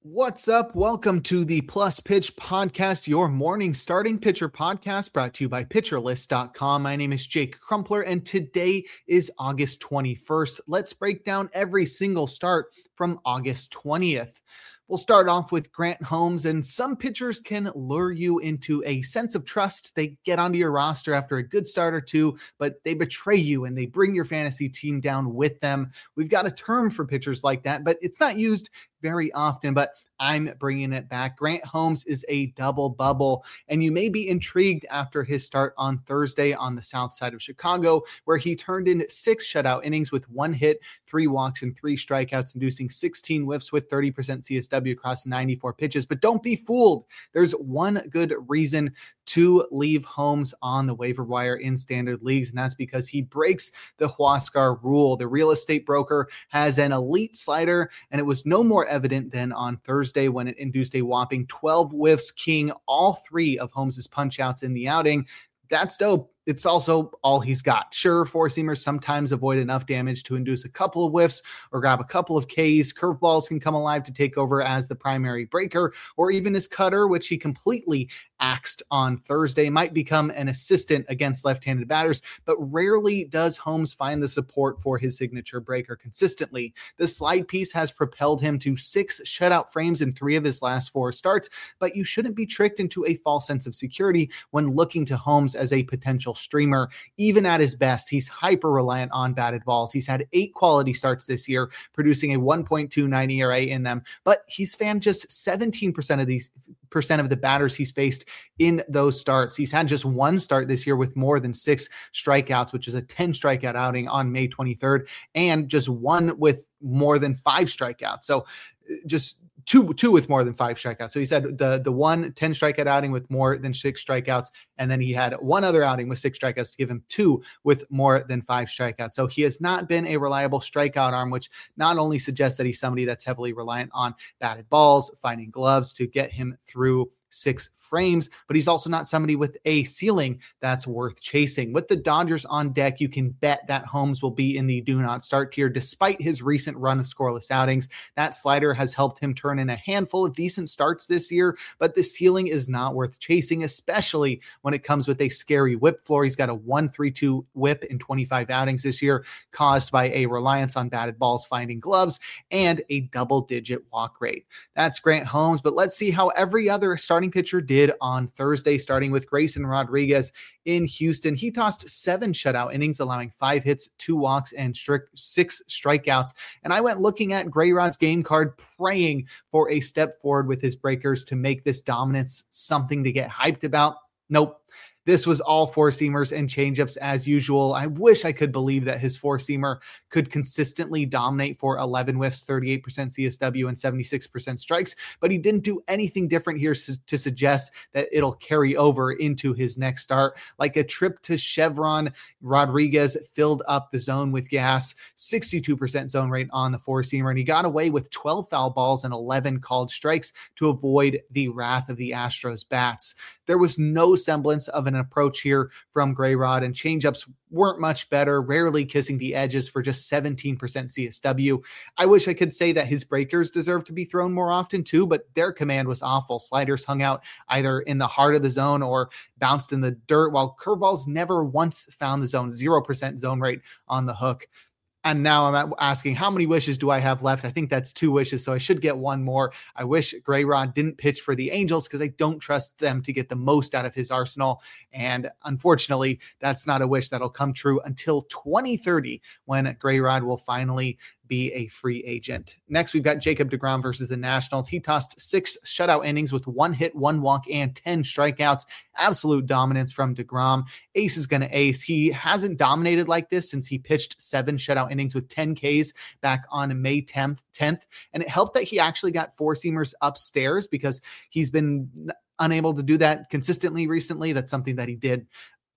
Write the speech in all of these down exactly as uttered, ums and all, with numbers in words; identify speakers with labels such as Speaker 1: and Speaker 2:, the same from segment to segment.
Speaker 1: What's up? Welcome to the Plus Pitch Podcast, your morning starting pitcher podcast brought to you by pitcher list dot com. My name is Jake Crumpler, and today is August twenty-first. Let's break down every single start from August twentieth. We'll start off with Grant Holmes, and some pitchers can lure you into a sense of trust. They get onto your roster after a good start or two, but they betray you and they bring your fantasy team down with them. We've got a term for pitchers like that, but it's not used very often, but I'm bringing it back. Grant Holmes is a double bubble, and you may be intrigued after his start on Thursday on the south side of Chicago, where he turned in six shutout innings with one hit, three walks, and three strikeouts, inducing sixteen whiffs with thirty percent C S W across ninety-four pitches. But don't be fooled. There's one good reason to leave Holmes on the waiver wire in standard leagues, and that's because he breaks the Huascar rule. The real estate broker has an elite slider, and it was no more evident than on Thursday when it induced a whopping twelve whiffs, keying all three of Holmes's punch-outs in the outing. That's dope. It's also all he's got. Sure, four-seamers sometimes avoid enough damage to induce a couple of whiffs or grab a couple of Ks. Curveballs can come alive to take over as the primary breaker, or even his cutter, which he completely axed on Thursday, might become an assistant against left-handed batters, but rarely does Holmes find the support for his signature breaker consistently. The slide piece has propelled him to six shutout frames in three of his last four starts, but you shouldn't be tricked into a false sense of security when looking to Holmes as a potential streamer. Even at his best, he's hyper reliant on batted balls. He's had eight quality starts this year, producing a one point two nine E R A in them, but he's fanned just seventeen percent of these percent of the batters he's faced in those starts. He's had just one start this year with more than six strikeouts, which is a ten strikeout outing on May twenty-third, and just one with more than five strikeouts. So just two, two with more than five strikeouts. So he said the, the one ten strikeout outing with more than six strikeouts. And then he had one other outing with six strikeouts to give him two with more than five strikeouts. So he has not been a reliable strikeout arm, which not only suggests that he's somebody that's heavily reliant on batted balls, finding gloves to get him through six frames, but he's also not somebody with a ceiling that's worth chasing. With the Dodgers on deck, you can bet that Holmes will be in the do not start tier despite his recent run of scoreless outings. That slider has helped him turn in a handful of decent starts this year, but the ceiling is not worth chasing, especially when it comes with a scary whip floor. He's got a one point three two whip in twenty-five outings this year, caused by a reliance on batted balls finding gloves and a double-digit walk rate. That's Grant Holmes, but let's see how every other starting pitcher did on Thursday, starting with Grayson Rodriguez in Houston. He tossed seven shutout innings, allowing five hits, two walks, and strict six strikeouts. And I went looking at Gray Rod's game card, praying for a step forward with his breakers to make this dominance something to get hyped about. Nope. This was all four-seamers and changeups as usual. I wish I could believe that his four-seamer could consistently dominate for eleven whiffs, thirty-eight percent C S W, and seventy-six percent strikes, but he didn't do anything different here to suggest that it'll carry over into his next start. Like a trip to Chevron, Rodriguez filled up the zone with gas, sixty-two percent zone rate on the four-seamer, and he got away with twelve foul balls and eleven called strikes to avoid the wrath of the Astros bats. There was no semblance of an approach here from Gray Rod, and changeups weren't much better, rarely kissing the edges for just seventeen percent C S W. I wish I could say that his breakers deserve to be thrown more often too, but their command was awful. Sliders hung out either in the heart of the zone or bounced in the dirt, while curveballs never once found the zone, zero percent zone rate on the hook. And now I'm asking, how many wishes do I have left? I think that's two wishes, so I should get one more. I wish Gray Rod didn't pitch for the Angels because I don't trust them to get the most out of his arsenal. And unfortunately, that's not a wish that'll come true until twenty thirty, when Gray Rod will finally be a free agent. Next, we've got Jacob deGrom versus the Nationals. He tossed six shutout innings with one hit, one walk, and ten strikeouts. Absolute dominance from deGrom. Ace is going to ace. He hasn't dominated like this since he pitched seven shutout innings with ten Ks back on May tenth. And it helped that he actually got four-seamers upstairs because he's been unable to do that consistently recently. That's something that he did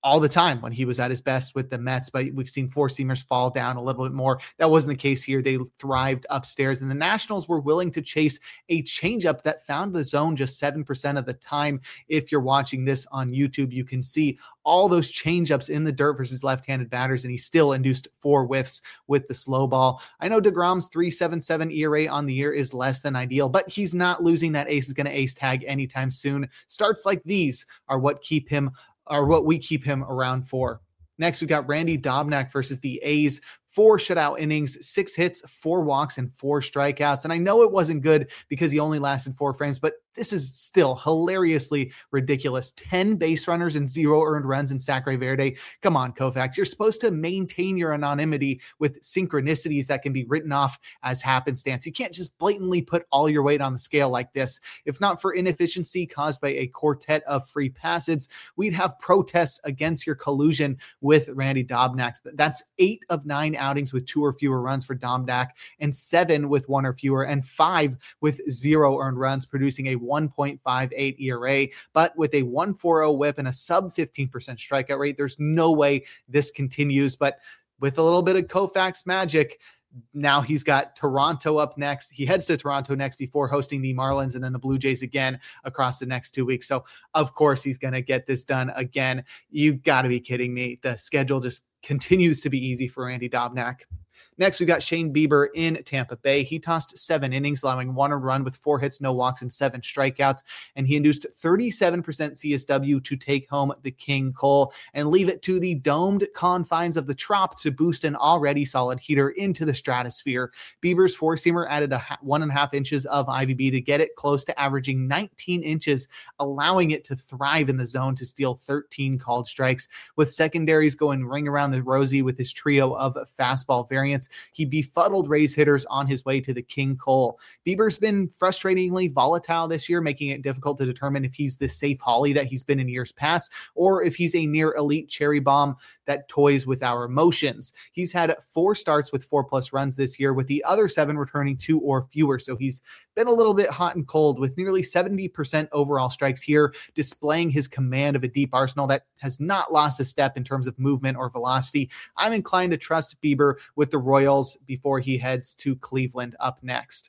Speaker 1: all the time when he was at his best with the Mets, but we've seen four-seamers fall down a little bit more. That wasn't the case here. They thrived upstairs, and the Nationals were willing to chase a changeup that found the zone just seven percent of the time. If you're watching this on YouTube, you can see all those changeups in the dirt versus left-handed batters, and he still induced four whiffs with the slow ball. I know DeGrom's three point seven seven E R A on the year is less than ideal, but he's not losing that ace is going to ace tag anytime soon. Starts like these are what keep him are what we keep him around for. Next, we've got Randy Dobnak versus the A's. Four shutout innings, six hits, four walks, and four strikeouts. And I know it wasn't good because he only lasted four frames, but this is still hilariously ridiculous. ten base runners and zero earned runs in Sacre Verde. Come on, Koufax. You're supposed to maintain your anonymity with synchronicities that can be written off as happenstance. You can't just blatantly put all your weight on the scale like this. If not for inefficiency caused by a quartet of free passes, we'd have protests against your collusion with Randy Dobnak. That's eight of nine outings with two or fewer runs for Dobnak, and seven with one or fewer, and five with zero earned runs, producing a one point five eight E R A. But with a one point four oh whip and a sub fifteen percent strikeout rate, there's no way this continues. But with a little bit of Koufax magic, now he's got Toronto up next. He heads to Toronto next before hosting the Marlins and then the Blue Jays again across the next two weeks. So of course he's going to get this done again. You got to be kidding me. The schedule just continues to be easy for Randy Dobnak. Next, we got Shane Bieber in Tampa Bay. He tossed seven innings, allowing one run with four hits, no walks, and seven strikeouts. And he induced thirty-seven percent C S W to take home the King Cole and leave it to the domed confines of the Trop to boost an already solid heater into the stratosphere. Bieber's four-seamer added a ha- one and a half inches of I V B to get it close to averaging nineteen inches, allowing it to thrive in the zone to steal thirteen called strikes. With secondaries going ring around the rosy with his trio of fastball variants, he befuddled Rays hitters on his way to the King Cole. Bieber's been frustratingly volatile this year, making it difficult to determine if he's the safe Holly that he's been in years past, or if he's a near elite cherry bomb that toys with our emotions. He's had four starts with four plus runs this year, with the other seven returning two or fewer. So he's been a little bit hot and cold, with nearly seventy percent overall strikes here, displaying his command of a deep arsenal that has not lost a step in terms of movement or velocity. I'm inclined to trust Bieber with the Royals before he heads to Cleveland up next.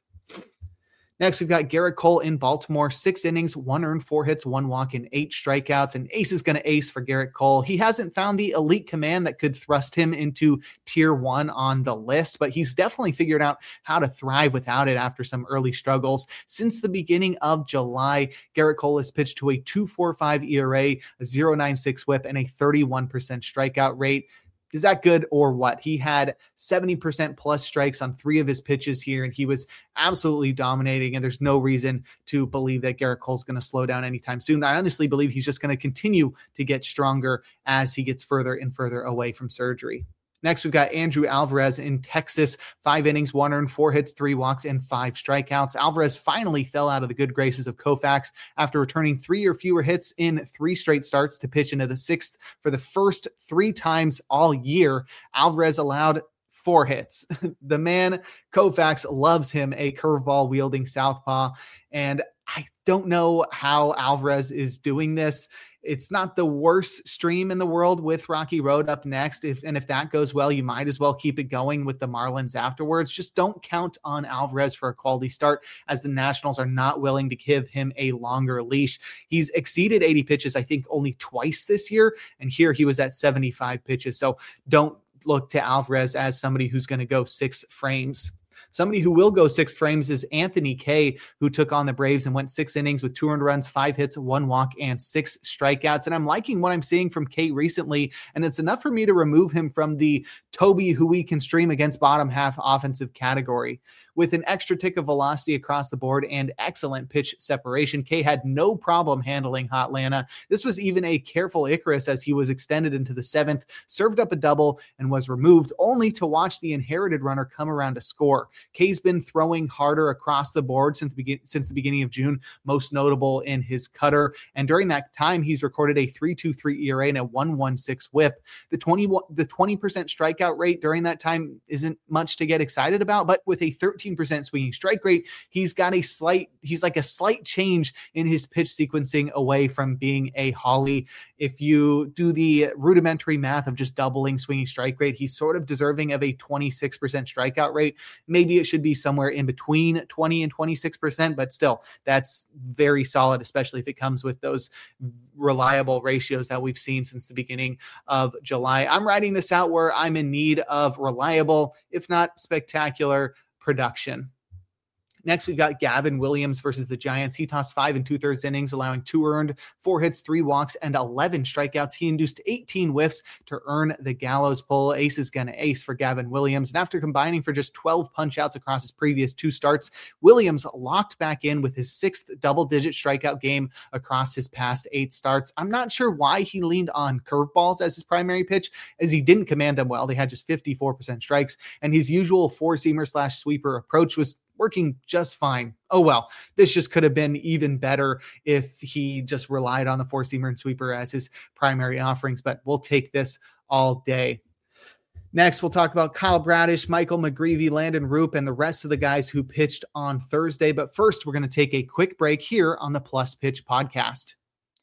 Speaker 1: Next, we've got Gerrit Cole in Baltimore. Six innings, one earned, four hits, one walk, and eight strikeouts. And ace is going to ace for Gerrit Cole. He hasn't found the elite command that could thrust him into tier one on the list, but he's definitely figured out how to thrive without it after some early struggles. Since the beginning of July, Gerrit Cole has pitched to a two point four five E R A, a point oh nine six whip, and a thirty-one percent strikeout rate. Is that good or what? He had seventy percent plus strikes on three of his pitches here, and he was absolutely dominating, and there's no reason to believe that Gerrit Cole's going to slow down anytime soon. I honestly believe he's just going to continue to get stronger as he gets further and further away from surgery. Next, we've got Andrew Alvarez in Texas. Five innings, one earned, four hits, three walks, and five strikeouts. Alvarez finally fell out of the good graces of Koufax after returning three or fewer hits in three straight starts to pitch into the sixth for the first three times all year. Alvarez allowed four hits. The man, Koufax, loves him, a curveball wielding southpaw. And I don't know how Alvarez is doing this. It's not the worst stream in the world with Rocky Road up next. If, and if that goes well, you might as well keep it going with the Marlins afterwards. Just don't count on Alvarez for a quality start, as the Nationals are not willing to give him a longer leash. He's exceeded eighty pitches, I think, only twice this year. And here he was at seventy-five pitches. So don't look to Alvarez as somebody who's going to go six frames. Somebody who will go six frames is Anthony Kay, who took on the Braves and went six innings with two earned runs, five hits, one walk, and six strikeouts. And I'm liking what I'm seeing from Kay recently, and it's enough for me to remove him from the Toby, who we can stream against bottom half offensive category. With an extra tick of velocity across the board and excellent pitch separation, Kay had no problem handling Hotlanta. This was even a careful Icarus as he was extended into the seventh, served up a double, and was removed, only to watch the inherited runner come around to score. Kay's been throwing harder across the board since the, begin- since the beginning of June, most notable in his cutter. And during that time, he's recorded a three point two three E R A and a one point one six whip. The twenty, the twenty percent strikeout rate during that time isn't much to get excited about, but with a thirteen nineteen percent swinging strike rate. He's got a slight, he's like a slight change in his pitch sequencing away from being a Holly. If you do the rudimentary math of just doubling swinging strike rate, he's sort of deserving of a twenty-six percent strikeout rate. Maybe it should be somewhere in between twenty and twenty-six percent, but still, that's very solid, especially if it comes with those reliable ratios that we've seen since the beginning of July. I'm writing this out where I'm in need of reliable, if not spectacular, production. Next, we've got Gavin Williams versus the Giants. He tossed five and two-thirds innings, allowing two earned, four hits, three walks, and eleven strikeouts. He induced eighteen whiffs to earn the gallows pull. Ace is going to ace for Gavin Williams. And after combining for just twelve punch-outs across his previous two starts, Williams locked back in with his sixth double-digit strikeout game across his past eight starts. I'm not sure why he leaned on curveballs as his primary pitch, as he didn't command them well. They had just fifty-four percent strikes, and his usual four-seamer slash sweeper approach was working just fine. Oh, well, this just could have been even better if he just relied on the four-seamer and sweeper as his primary offerings, but we'll take this all day. Next, we'll talk about Kyle Bradish, Michael McGreevy, Landon Roop, and the rest of the guys who pitched on Thursday. But first, we're going to take a quick break here on the Plus Pitch Podcast.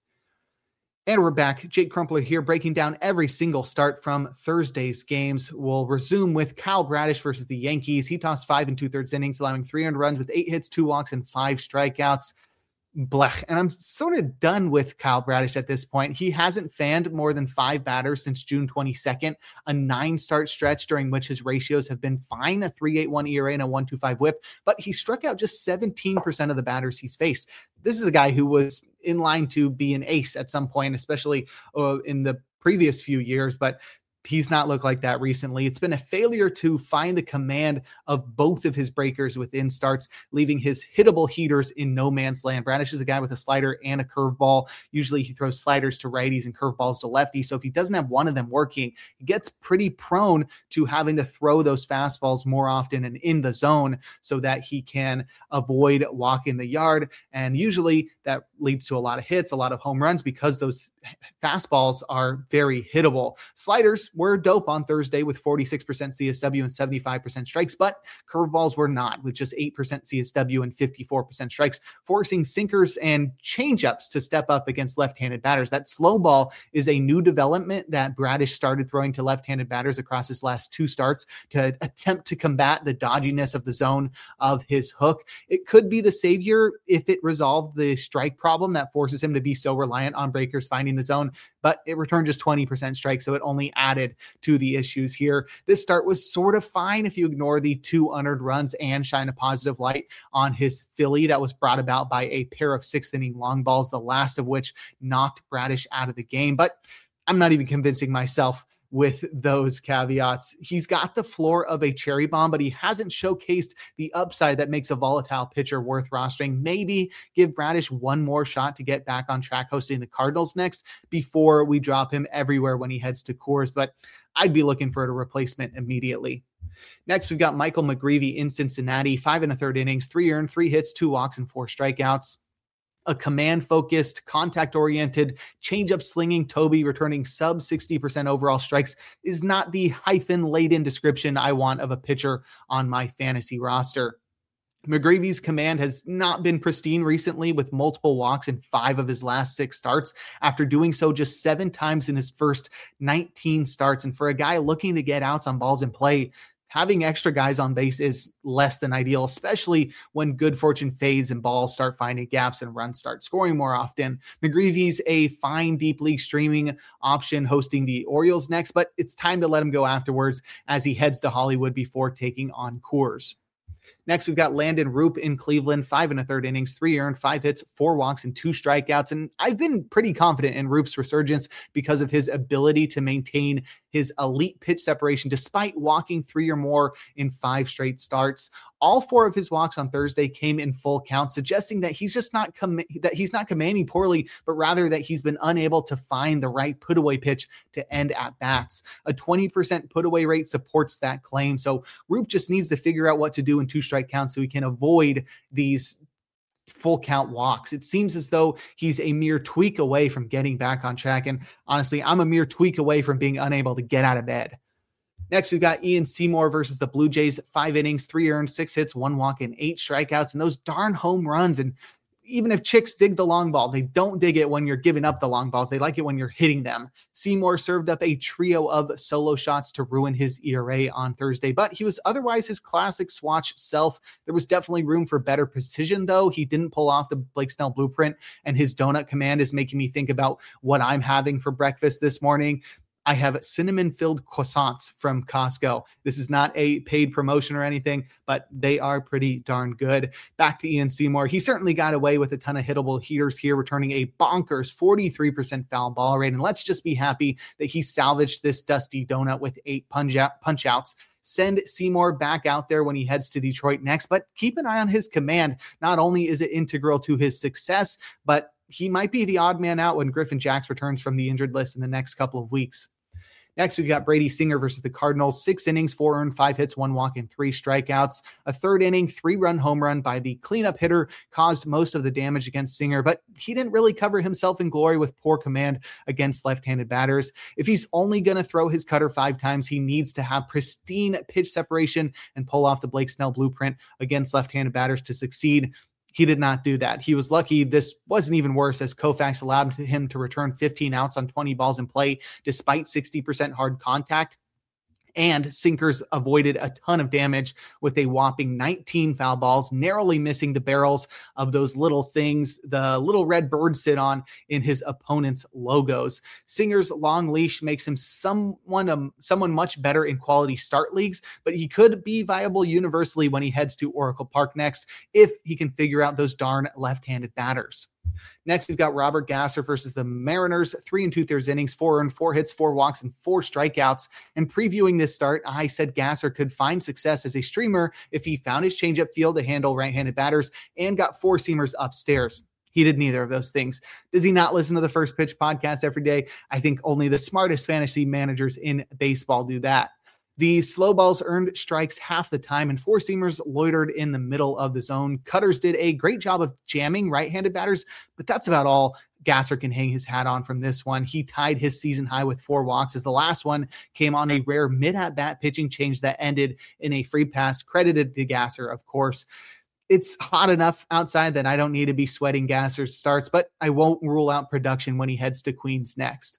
Speaker 1: And we're back. Jake Crumpler here, breaking down every single start from Thursday's games. We'll resume with Kyle Bradish versus the Yankees. He tossed five and two-thirds innings, allowing three earned runs with eight hits, two walks, and five strikeouts. Blech. And I'm sort of done with Kyle Bradish at this point. He hasn't fanned more than five batters since June twenty-second, a nine-start stretch during which his ratios have been fine, a three point eight one E R A and a one point two five whip, but he struck out just seventeen percent of the batters he's faced. This is a guy who was in line to be an ace at some point, especially uh, in the previous few years, but he's not looked like that recently. It's been a failure to find the command of both of his breakers within starts, leaving his hittable heaters in no man's land. Bradish is a guy with a slider and a curveball. Usually he throws sliders to righties and curveballs to lefties. So if he doesn't have one of them working, he gets pretty prone to having to throw those fastballs more often and in the zone so that he can avoid walking the yard. And usually that leads to a lot of hits, a lot of home runs, because those fastballs are very hittable. Sliders were dope on Thursday with forty-six percent C S W and seventy-five percent strikes, but curveballs were not, with just eight percent C S W and fifty-four percent strikes, forcing sinkers and changeups to step up against left-handed batters. That slow ball is a new development that Bradish started throwing to left-handed batters across his last two starts to attempt to combat the dodginess of the zone of his hook. It could be the savior if it resolved the strike problem that forces him to be so reliant on breakers finding the zone, but it returned just twenty percent strikes, so it only added to the issues here. This start was sort of fine if you ignore the two unearned runs and shine a positive light on his Philly that was brought about by a pair of sixth inning long balls, the last of which knocked Bradish out of the game. But I'm not even convincing myself with those caveats. He's got the floor of a cherry bomb, but he hasn't showcased the upside that makes a volatile pitcher worth rostering. Maybe give Bradish one more shot to get back on track hosting the Cardinals next before we drop him everywhere when he heads to Coors, but I'd be looking for a replacement immediately. Next, we've got Michael McGreevy in Cincinnati, five and a third innings, three earned, three hits, two walks, and four strikeouts. A command-focused, contact-oriented, change-up slinging Toby returning sub sixty percent overall strikes is not the hyphen-laden description I want of a pitcher on my fantasy roster. McGreevy's command has not been pristine recently, with multiple walks in five of his last six starts, after doing so just seven times in his first nineteen starts. And for a guy looking to get outs on balls in play, having extra guys on base is less than ideal, especially when good fortune fades and balls start finding gaps and runs start scoring more often. McGreevy's a fine deep league streaming option hosting the Orioles next, but it's time to let him go afterwards as he heads to Hollywood before taking on Coors. Next, we've got Landon Roop in Cleveland, five and a third innings, three earned, five hits, four walks, and two strikeouts. And I've been pretty confident in Roop's resurgence because of his ability to maintain his elite pitch separation despite walking three or more in five straight starts. All four of his walks on Thursday came in full count, suggesting that he's just not com- that he's not commanding poorly, but rather that he's been unable to find the right put-away pitch to end at bats. A twenty percent put-away rate supports that claim. So Roop just needs to figure out what to do in two strike counts so he can avoid these full count walks. It seems as though he's a mere tweak away from getting back on track. And honestly, I'm a mere tweak away from being unable to get out of bed. Next, we've got Ian Seymour versus the Blue Jays. Five innings, three earned, six hits, one walk, and eight strikeouts. And those darn home runs. And even if chicks dig the long ball, they don't dig it when you're giving up the long balls. They like it when you're hitting them. Seymour served up a trio of solo shots to ruin his E R A on Thursday, but he was otherwise his classic swatch self. There was definitely room for better precision, though. He didn't pull off the Blake Snell blueprint, and his donut command is making me think about what I'm having for breakfast this morning. I have cinnamon-filled croissants from Costco. This is not a paid promotion or anything, but they are pretty darn good. Back to Ian Seymour. He certainly got away with a ton of hittable heaters here, returning a bonkers forty-three percent foul ball rate. And let's just be happy that he salvaged this dusty donut with eight punch out, punch outs. Send Seymour back out there when he heads to Detroit next, but keep an eye on his command. Not only is it integral to his success, but he might be the odd man out when Griffin Jax returns from the injured list in the next couple of weeks. Next, we've got Brady Singer versus the Cardinals. Six innings, four earned, five hits, one walk, and three strikeouts. A third inning, three-run home run by the cleanup hitter caused most of the damage against Singer, but he didn't really cover himself in glory with poor command against left-handed batters. If he's only going to throw his cutter five times, he needs to have pristine pitch separation and pull off the Blake Snell blueprint against left-handed batters to succeed. He did not do that. He was lucky this wasn't even worse, as Koufax allowed him to return fifteen outs on twenty balls in play despite sixty percent hard contact. And sinkers avoided a ton of damage with a whopping nineteen foul balls, narrowly missing the barrels of those little things the little red birds sit on in his opponent's logos. Singer's long leash makes him someone um, someone much better in quality start leagues, but he could be viable universally when he heads to Oracle Park next if he can figure out those darn left-handed batters. Next, we've got Robert Gasser versus the Mariners. Three and two-thirds innings, four earned, four hits, four walks, and four strikeouts. And previewing this start, I said Gasser could find success as a streamer if he found his changeup feel to handle right-handed batters and got four-seamers upstairs. He did neither of those things. Does he not listen to the First Pitch podcast every day? I think only the smartest fantasy managers in baseball do that. The slow balls earned strikes half the time, and four-seamers loitered in the middle of the zone. Cutters did a great job of jamming right-handed batters, but that's about all Gasser can hang his hat on from this one. He tied his season high with four walks, as the last one came on a rare mid-at-bat pitching change that ended in a free pass, credited to Gasser, of course. It's hot enough outside that I don't need to be sweating Gasser's starts, but I won't rule out production when he heads to Queens next.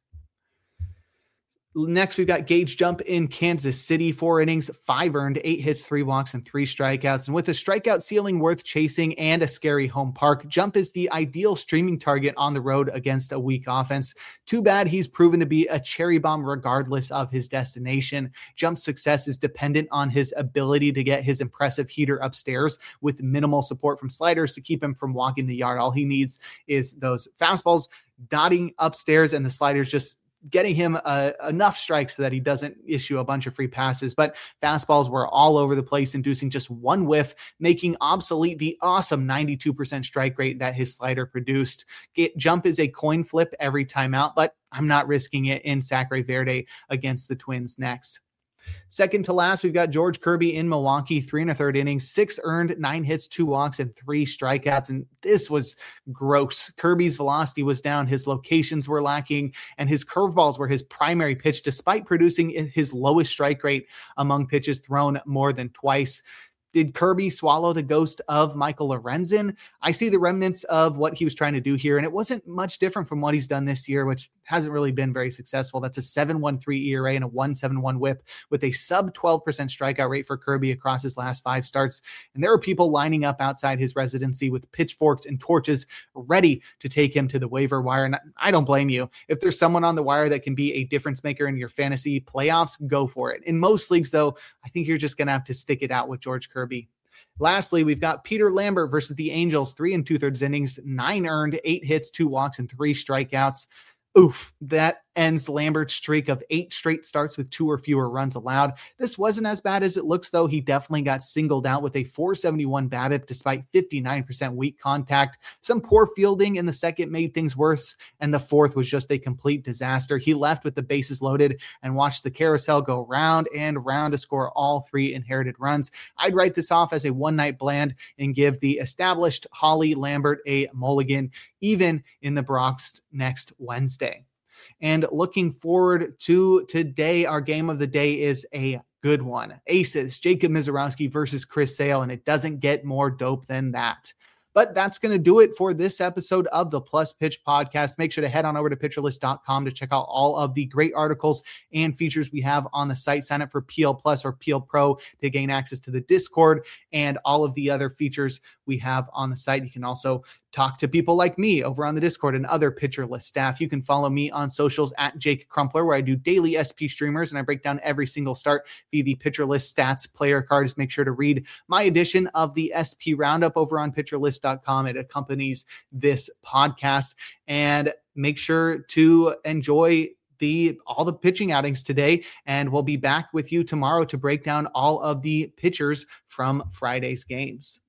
Speaker 1: Next, we've got Gage Jump in Kansas City. Four innings, five earned, eight hits, three walks, and three strikeouts. And with a strikeout ceiling worth chasing and a scary home park, Jump is the ideal streaming target on the road against a weak offense. Too bad he's proven to be a cherry bomb regardless of his destination. Jump's success is dependent on his ability to get his impressive heater upstairs with minimal support from sliders to keep him from walking the yard. All he needs is those fastballs dotting upstairs and the sliders just getting him uh, enough strikes so that he doesn't issue a bunch of free passes. But fastballs were all over the place, inducing just one whiff, making obsolete the awesome ninety-two percent strike rate that his slider produced. Get, Jump is a coin flip every time out, but I'm not risking it in Sacre Verde against the Twins next. Second to last, we've got George Kirby in Milwaukee, three and a third innings, six earned, nine hits, two walks, and three strikeouts. And this was gross. Kirby's velocity was down, his locations were lacking, and his curveballs were his primary pitch, despite producing his lowest strike rate among pitches thrown more than twice. Did Kirby swallow the ghost of Michael Lorenzen? I see the remnants of what he was trying to do here, and it wasn't much different from what he's done this year, which hasn't really been very successful. That's a seven point one three E R A and a one point seven one whip with a sub twelve percent strikeout rate for Kirby across his last five starts. And there are people lining up outside his residency with pitchforks and torches ready to take him to the waiver wire. And I don't blame you. If there's someone on the wire that can be a difference maker in your fantasy playoffs, go for it. In most leagues, though, I think you're just going to have to stick it out with George Kirby. Lastly, we've got Peter Lambert versus the Angels, three and two thirds innings, nine earned, eight hits, two walks, and three strikeouts. Oof, that ends Lambert's streak of eight straight starts with two or fewer runs allowed. This wasn't as bad as it looks, though. He definitely got singled out with a four seventy-one BABIP despite fifty-nine percent weak contact. Some poor fielding in the second made things worse, and the fourth was just a complete disaster. He left with the bases loaded and watched the carousel go round and round to score all three inherited runs. I'd write this off as a one-night bland and give the established Holly Lambert a mulligan, even in the Bronx next Wednesday. And looking forward to today, our game of the day is a good one. Aces, Jacob Misiorowski versus Chris Sale, and it doesn't get more dope than that. But that's going to do it for this episode of the Plus Pitch Podcast. Make sure to head on over to pitcher list dot com to check out all of the great articles and features we have on the site. Sign up for P L Plus or P L Pro to gain access to the Discord and all of the other features we have on the site. You can also talk to people like me over on the Discord and other Pitcher List staff. You can follow me on socials at Jake Crumpler, where I do daily S P streamers and I break down every single start via the Pitcher List stats player cards. Make sure to read my edition of the S P Roundup over on pitcher list dot com. It accompanies this podcast, and make sure to enjoy the all the pitching outings today, and we'll be back with you tomorrow to break down all of the pitchers from Friday's games.